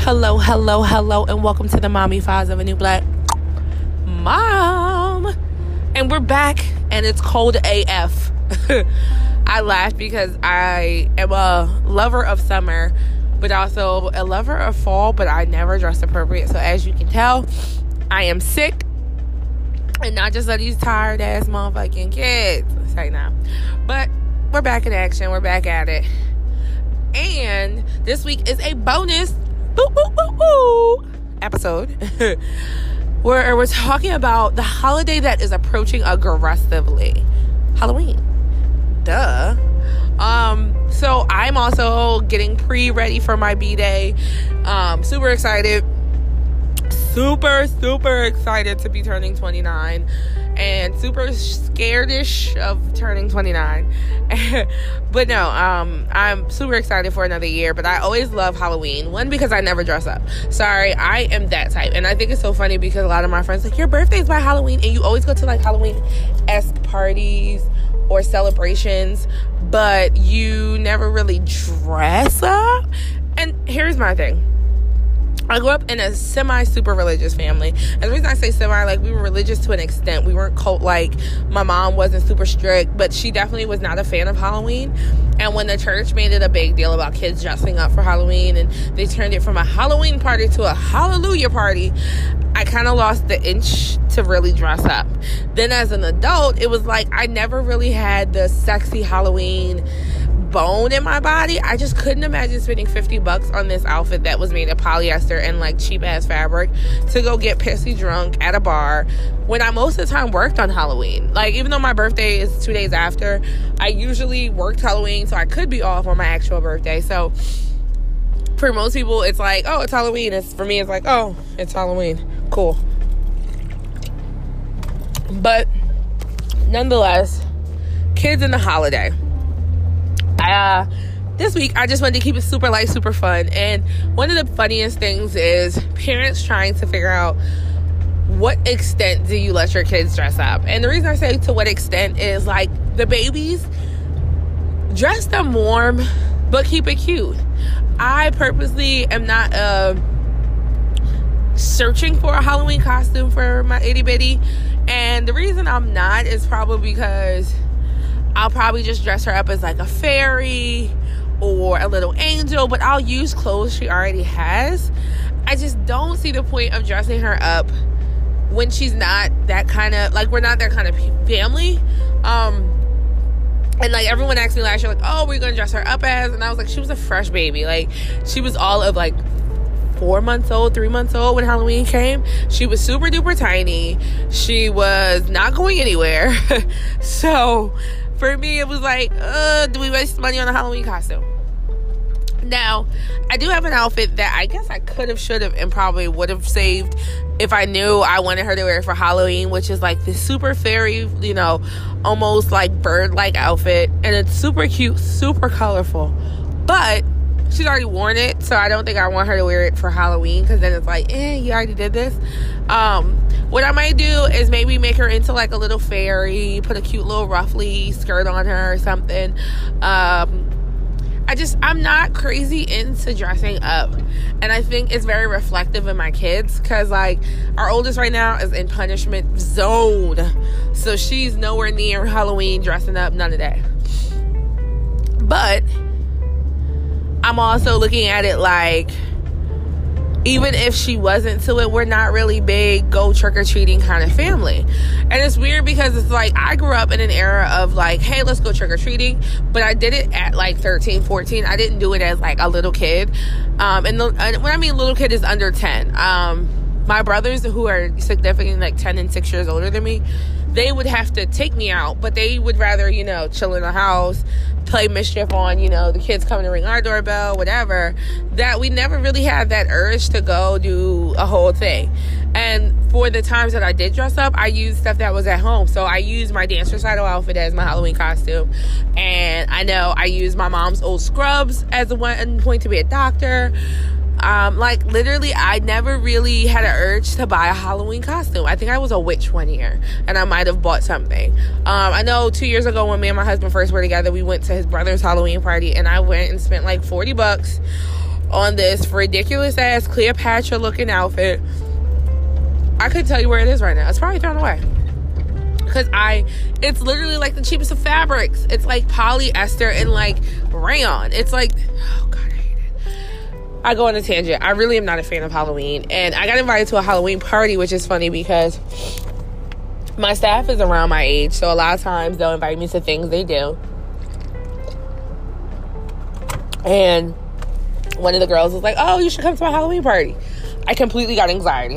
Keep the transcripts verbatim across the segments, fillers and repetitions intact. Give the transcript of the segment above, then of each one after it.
Hello, hello, hello, and welcome to the Mommy Files of a New Black Mom. And we're back, and it's cold A F. I laugh because I am a lover of summer, but also a lover of fall, but I never dress appropriate. So as you can tell, I am sick, and not just of these tired ass motherfucking kids. Say now, but we're back in action. We're back at it, and this week is a bonus boo, boo, boo, boo, episode where we're talking about the holiday that is approaching aggressively, Halloween. Duh. Um, so I'm also getting pre-ready for my B-Day. Um, super excited. Super, super excited to be turning twenty-nine. And super scared-ish of turning twenty-nine. But no, um, I'm super excited for another year. But I always love Halloween. One, because I never dress up. Sorry, I am that type. And I think it's so funny because a lot of my friends are like, your birthday's by Halloween. And you always go to like Halloween-esque parties or celebrations, but you never really dress up. And here's my thing. I grew up in a semi-super religious family. And the reason I say semi, like, we were religious to an extent. We weren't cult-like. My mom wasn't super strict, but she definitely was not a fan of Halloween. And when the church made it a big deal about kids dressing up for Halloween, and they turned it from a Halloween party to a hallelujah party, I kind of lost the inch to really dress up. Then as an adult, it was like I never really had the sexy Halloween bone in my body. I just couldn't imagine spending fifty bucks on this outfit that was made of polyester and like cheap ass fabric to go get pissy drunk at a bar when I most of the time worked on Halloween. Like, even though my birthday is two days after, I usually worked Halloween, so I could be off on my actual birthday. So for most people, it's like, oh, it's Halloween. It's for me, it's like, oh, it's Halloween. Cool. But nonetheless, kids in the holiday. Uh, this week, I just wanted to keep it super light, super fun. And one of the funniest things is parents trying to figure out what extent do you let your kids dress up. And the reason I say to what extent is, like, the babies, dress them warm, but keep it cute. I purposely am not uh, searching for a Halloween costume for my itty bitty. And the reason I'm not is probably because I'll probably just dress her up as like a fairy or a little angel, but I'll use clothes she already has. I just don't see the point of dressing her up when she's not that kind of, like, we're not that kind of family. Um, and like everyone asked me last year, like, oh, we're gonna dress her up as, and I was like, she was a fresh baby. Like, she was all of like four months old, three months old when Halloween came. She was super duper tiny. She was not going anywhere. So for me, it was like, uh, do we waste money on a Halloween costume? Now, I do have an outfit that I guess I could have, should have, and probably would have saved if I knew I wanted her to wear it for Halloween, which is like this super fairy, you know, almost like bird-like outfit. And it's super cute, super colorful. But she's already worn it, so I don't think I want her to wear it for Halloween, because then it's like, eh, you already did this. Um, what I might do is maybe make her into like a little fairy, put a cute little ruffly skirt on her or something. Um, I just, I'm not crazy into dressing up. And I think it's very reflective in my kids, because like our oldest right now is in punishment zone. So she's nowhere near Halloween dressing up, none of that. But I'm also looking at it like, even if she wasn't to it, we're not really big go trick-or-treating kind of family. And it's weird because it's like, I grew up in an era of like, hey, let's go trick-or-treating. But I did it at like thirteen, fourteen. I didn't do it as like a little kid. Um, and, the, and when I mean little kid is under ten. Um, my brothers, who are significantly like ten and six years older than me, they would have to take me out, but they would rather, you know, chill in the house, play mischief on, you know, the kids coming to ring our doorbell, whatever. That we never really had that urge to go do a whole thing. And for the times that I did dress up, I used stuff that was at home. So I used my dance recital outfit as my Halloween costume. And I know I used my mom's old scrubs as a one point to be a doctor. Um, like, literally, I never really had an urge to buy a Halloween costume. I think I was a witch one year, and I might have bought something. Um, I know two years ago when me and my husband first were together, we went to his brother's Halloween party, and I went and spent like forty bucks on this ridiculous ass Cleopatra looking outfit. I couldn't tell you where it is right now. It's probably thrown away. Because I, it's literally like the cheapest of fabrics. It's like polyester and like rayon. It's like, oh God, I hate it. I go on a tangent. I really am not a fan of Halloween. And I got invited to a Halloween party, which is funny because my staff is around my age. So a lot of times they'll invite me to things they do. And one of the girls was like, oh, you should come to my Halloween party. I completely got anxiety.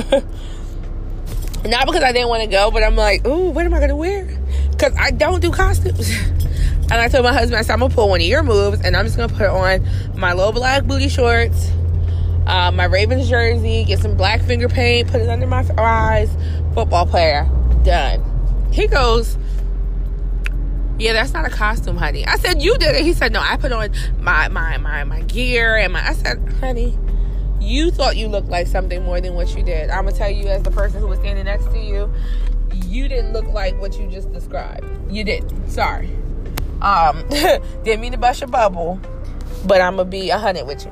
Not because I didn't want to go, but I'm like, ooh, what am I going to wear? Because I don't do costumes. And I told my husband, I said, I'm going to pull one of your moves, and I'm just going to put on my little black booty shorts, uh, my Ravens jersey, get some black finger paint, put it under my eyes, football player. Done. He goes, yeah, that's not a costume, honey. I said, you did it. He said, no, I put on my my my, my gear and my... I said, honey, you thought you looked like something more than what you did. I'm going to tell you, as the person who was standing next to you, you didn't look like what you just described. You didn't. Sorry. Um, didn't mean to bust your bubble, but I'm going to be a hundred with you.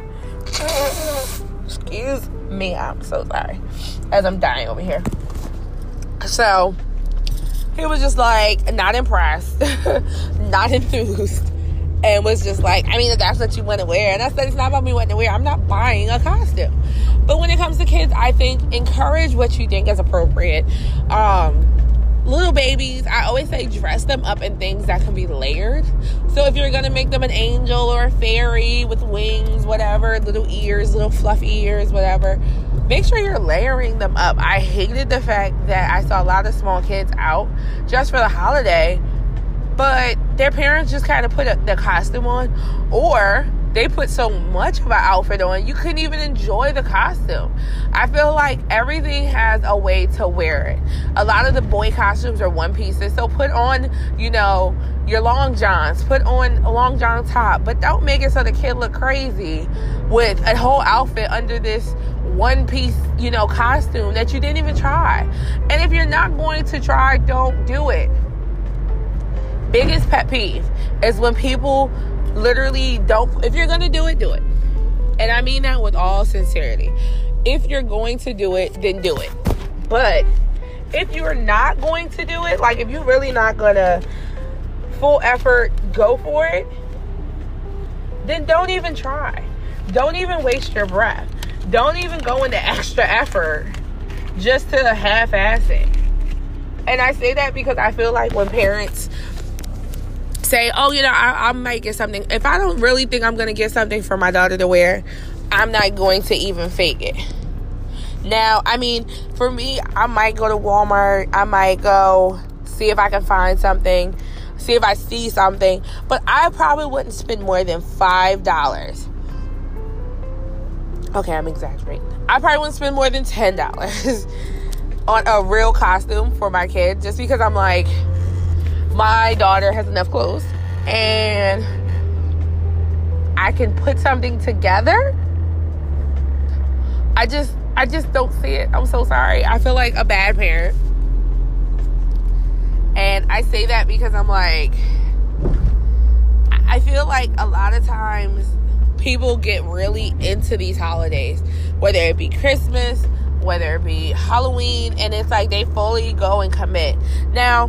Excuse me. I'm so sorry. As I'm dying over here. So, he was just like, not impressed, not enthused. And was just like, I mean, if that's what you want to wear. And I said, it's not about me wanting to wear. I'm not buying a costume. But when it comes to kids, I think encourage what you think is appropriate. Um, little babies, I always say dress them up in things that can be layered. So if you're going to make them an angel or a fairy with wings, whatever, little ears, little fluffy ears, whatever, make sure you're layering them up. I hated the fact that I saw a lot of small kids out just for the holiday, but their parents just kind of put a, the costume on, or they put so much of an outfit on, you couldn't even enjoy the costume. I feel like everything has a way to wear it. A lot of the boy costumes are one pieces, so put on, you know, your long johns, put on a long john top, but don't make it so the kid look crazy with a whole outfit under this one piece, you know, costume that you didn't even try. And if you're not going to try, don't do it. Biggest pet peeve is when people literally don't, if you're going to do it, do it. And I mean that with all sincerity. If you're going to do it, then do it. But if you're not going to do it, like if you're really not going to full effort go for it, then don't even try. Don't even waste your breath. Don't even go into extra effort just to half-ass it. And I say that because I feel like when parents say, oh, you know, I, I might get something. If I don't really think I'm going to get something for my daughter to wear, I'm not going to even fake it. Now, I mean, for me, I might go to Walmart. I might go see if I can find something, see if I see something. But I probably wouldn't spend more than five dollars. Okay, I'm exaggerating. I probably wouldn't spend more than ten dollars on a real costume for my kid, just because I'm like, my daughter has enough clothes and I can put something together. I just I just don't see it. I'm so sorry. I feel like a bad parent. And I say that because I'm like, I feel like a lot of times people get really into these holidays, whether it be Christmas, whether it be Halloween, and it's like they fully go and commit. Now,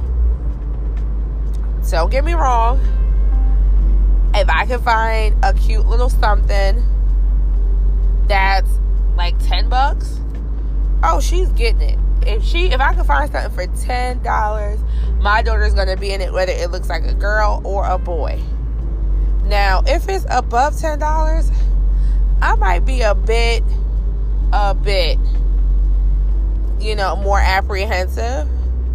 don't get me wrong. If I can find a cute little something that's like ten bucks, oh, she's getting it. If she, if I can find something for ten dollars, my daughter's gonna be in it, whether it looks like a girl or a boy. Now, if it's above ten dollars, I might be a bit, a bit, you know, more apprehensive.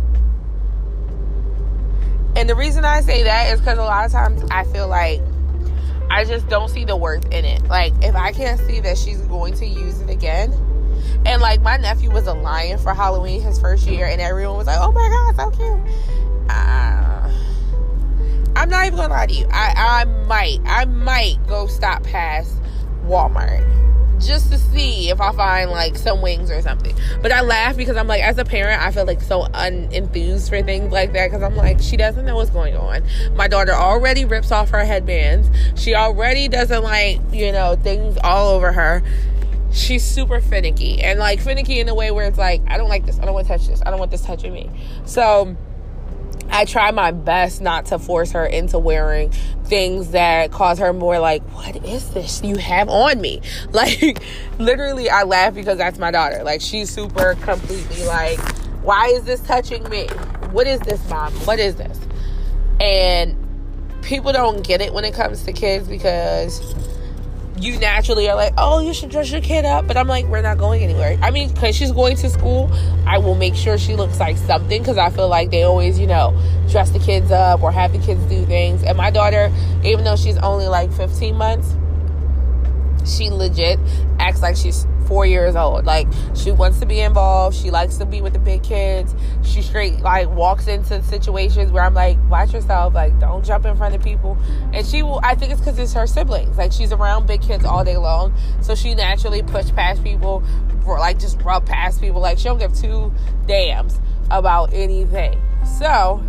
And the reason I say that is because a lot of times I feel like I just don't see the worth in it. Like, if I can't see that she's going to use it again. And, like, my nephew was a lion for Halloween his first year. And everyone was like, oh, my God, so cute. Uh, I'm not even going to lie to you. I, I might. I might go stop past Walmart just to see if I find like some wings or something. But I laugh because I'm like, as a parent, I feel like so unenthused for things like that, because I'm like, she doesn't know what's going on. My daughter already rips off her headbands. She already doesn't like, you know, things all over her. She's super finicky, and like finicky in a way where it's like, I don't like this, I don't want to touch this, I don't want this touching me. So I try my best not to force her into wearing things that cause her more like, what is this you have on me? Like, literally, I laugh because that's my daughter. Like, she's super completely like, why is this touching me? What is this, Mom? What is this? And people don't get it when it comes to kids, because you naturally are like, oh, you should dress your kid up. But I'm like, we're not going anywhere. I mean, because she's going to school, I will make sure she looks like something, because I feel like they always, you know, dress the kids up or have the kids do things. And my daughter, even though she's only like fifteen months, she legit acts like she's four years old. Like, she wants to be involved. She likes to be with the big kids. She straight like walks into situations where I'm like, watch yourself, like, don't jump in front of people. And she will, I think it's because it's her siblings. Like, she's around big kids all day long, so she naturally push past people, or like just rub past people. Like, she don't give two damns about anything. So,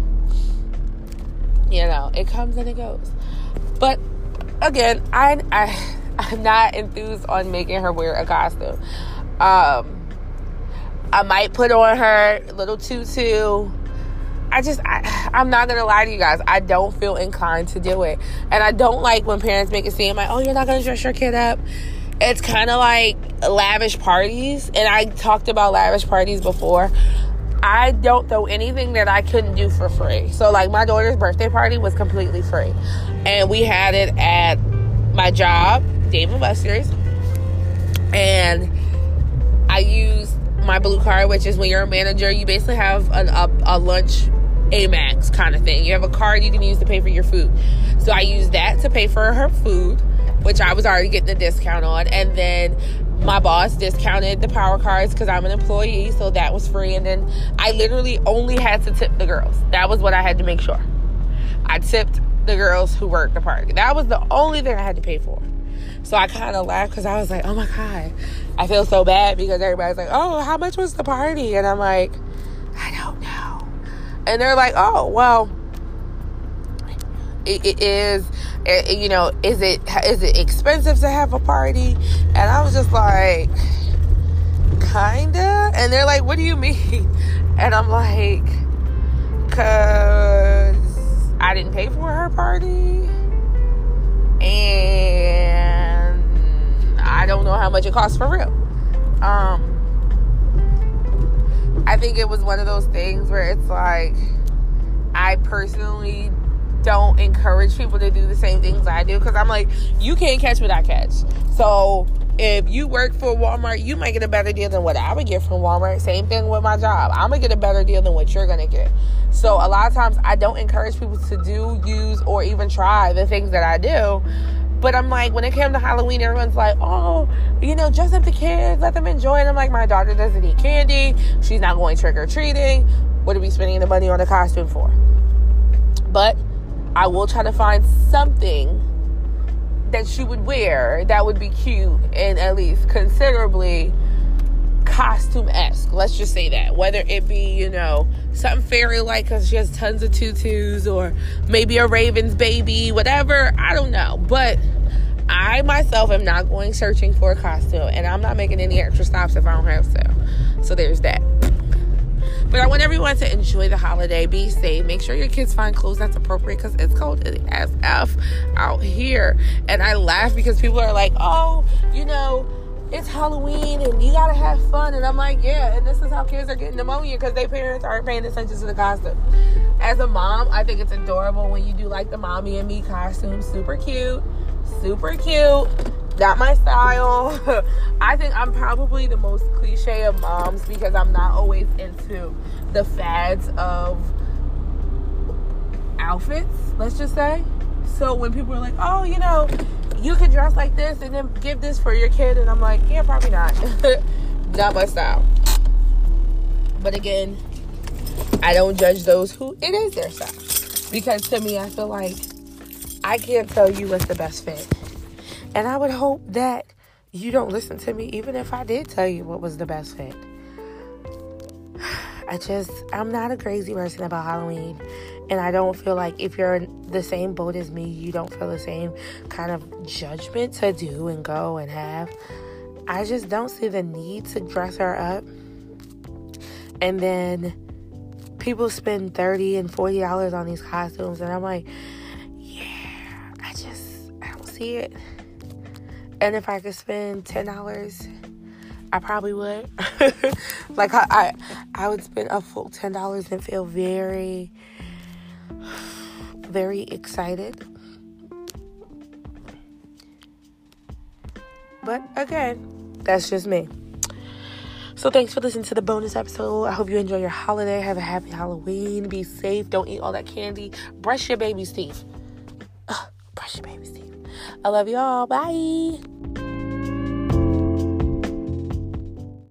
you know, it comes and it goes. But again, I I I'm not enthused on making her wear a costume. Um, I might put on her little tutu. I just, I, I'm not going to lie to you guys. I don't feel inclined to do it. And I don't like when parents make it seem like, oh, you're not going to dress your kid up. It's kind of like lavish parties. And I talked about lavish parties before. I don't throw anything that I couldn't do for free. So, like, my daughter's birthday party was completely free. And we had it at my job, Dave and Buster's, and I used my blue card, which is when you're a manager, you basically have an, a, a lunch Amex kind of thing. You have a card you can use to pay for your food. So I used that to pay for her food, which I was already getting a discount on, and then my boss discounted the power cards because I'm an employee, so that was free. And then I literally only had to tip the girls. That was what I had to make sure. I tipped the girls who worked the party. That was the only thing I had to pay for. So I kind of laughed because I was like, oh my God, I feel so bad, because everybody's like, oh, how much was the party? And I'm like, I don't know. And they're like, oh, well, it, it is, it, you know, is it is it expensive to have a party? And I was just like, kinda. And they're like, what do you mean? And I'm like, because I didn't pay for her party, and I don't know how much it costs for real. Um, I think it was one of those things where it's like, I personally don't encourage people to do the same things I do, because I'm like, you can't catch what I catch. So if you work for Walmart, you might get a better deal than what I would get from Walmart. Same thing with my job. I'm going to get a better deal than what you're going to get. So a lot of times I don't encourage people to do, use, or even try the things that I do. But I'm like, when it came to Halloween, everyone's like, oh, you know, dress up the kids, let them enjoy it. I'm like, my daughter doesn't eat candy. She's not going trick-or-treating. What are we spending the money on a costume for? But I will try to find something that she would wear that would be cute and at least considerably costume-esque. Let's just say that. Whether it be, you know, something fairy-like because she has tons of tutus, or maybe a Raven's baby, whatever. I don't know. But I myself am not going searching for a costume, and I'm not making any extra stops if I don't have to. So there's that. But I want everyone to enjoy the holiday. Be safe. Make sure your kids find clothes that's appropriate, because it's cold as F out here. And I laugh because people are like, oh, you know, it's Halloween and you gotta have fun. And I'm like, yeah, and this is how kids are getting pneumonia, because their parents aren't paying attention to the costume. As a mom, I think it's adorable when you do like the Mommy and Me costume. Super cute. Super cute. Not my style. I think I'm probably the most cliche of moms, because I'm not always into the fads of outfits, let's just say. So when people are like, oh, you know, you can dress like this and then give this for your kid, and I'm like, yeah, probably not. Not my style. But again, I don't judge those who it is their style, because to me, I feel like I can't tell you what's the best fit. And I would hope that you don't listen to me, even if I did tell you what was the best fit. I just, I'm not a crazy person about Halloween. And I don't feel like if you're in the same boat as me, you don't feel the same kind of judgment to do and go and have. I just don't see the need to dress her up. And then people spend thirty dollars and forty dollars on these costumes. And I'm like, yeah, I just, I don't see it. And if I could spend ten dollars, I probably would. Like, I, I I would spend a full ten dollars and feel very, very excited. But again, that's just me. So thanks for listening to the bonus episode. I hope you enjoy your holiday. Have a happy Halloween. Be safe. Don't eat all that candy. Brush your baby's teeth. Ugh, brush your baby's teeth. I love y'all. Bye.